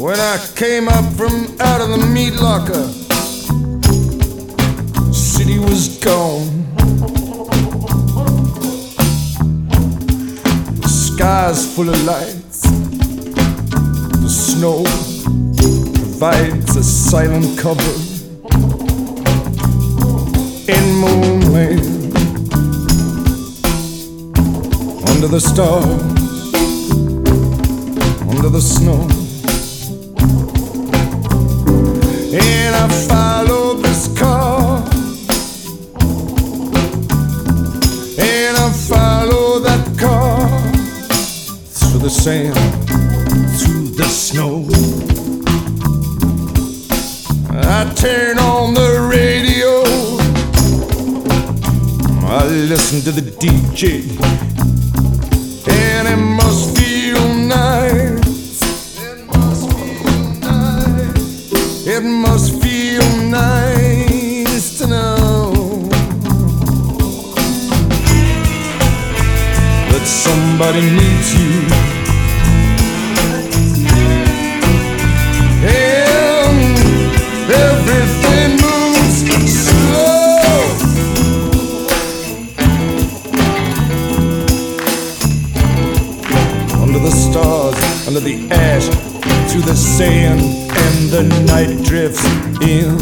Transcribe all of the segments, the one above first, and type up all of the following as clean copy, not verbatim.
When I came up from out of the meat locker, the city was gone. The sky's full of lights. The snow provides a silent cover in moonland. Under the stars, under the snow, and I follow this car, and I follow that car through the sand, through the snow. I turn on the radio, I listen to the DJ, and it must feel nice. It must feel nice. It must feel nice to know that somebody needs you. And everything moves slow. Under the stars, under the ash, through the sand, and the night drifts in.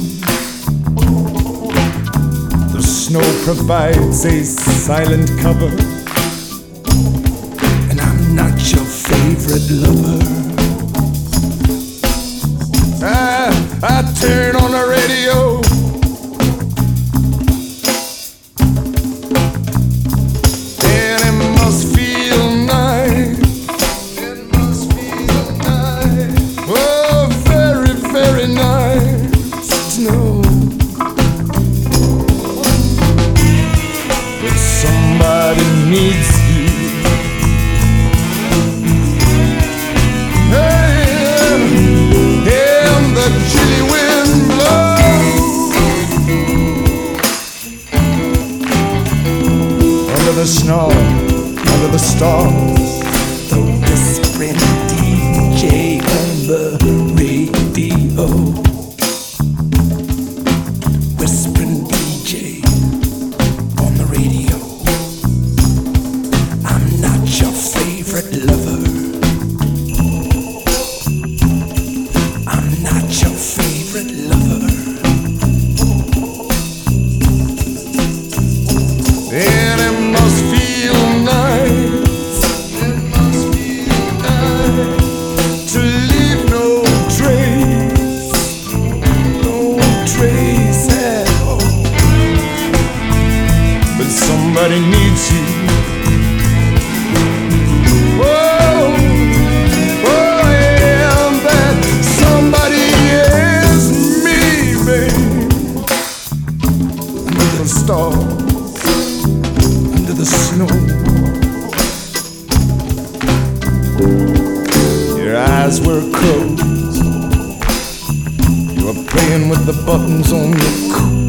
The snow provides a silent cover, and I'm not your favorite lover. I turn on the radio, and it must feel nice. It must feel nice. Oh, very, very nice to know that somebody needs you. And the chilly wind blows under the snow, under the stars. The whispering DJ on the radio, whispering DJ on the radio. I'm not your favorite lover. I'm not your favorite lover. And it must feel nice. It must feel nice to leave no trace, no trace at all. But somebody needs you. Oh, oh, and that somebody is me, babe. Under the stars, under the snow, your eyes were closed. You were playing with the buttons on your coat.